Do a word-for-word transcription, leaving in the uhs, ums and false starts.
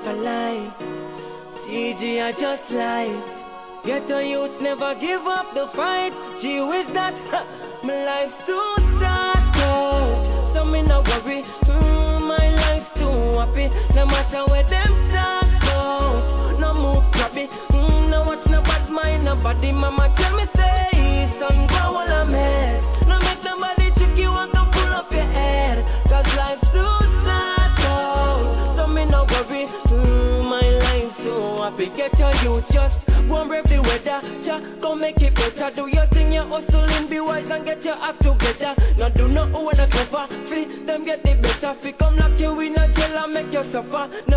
for life. C G I just life. Ghetto youths never give up the fight. Gee whiz that, ha, my life's too sad out. So me no worry, mm, my life's too happy. No matter where them talk about. No move crabby, mm, no watch no bad mind nobody. Mama tell me say, son, grow all a mess. No make nobody trick you and come pull up your head. Cause life's too sad out. So me no worry, mm, my life's too happy. Get your youth just go and brave the weather. Cha, go make it better. Do your thing, you hustling, be wise and get your act together. No do not owe the cover. Free them get the better. Fi come lock you in a jail and make you suffer.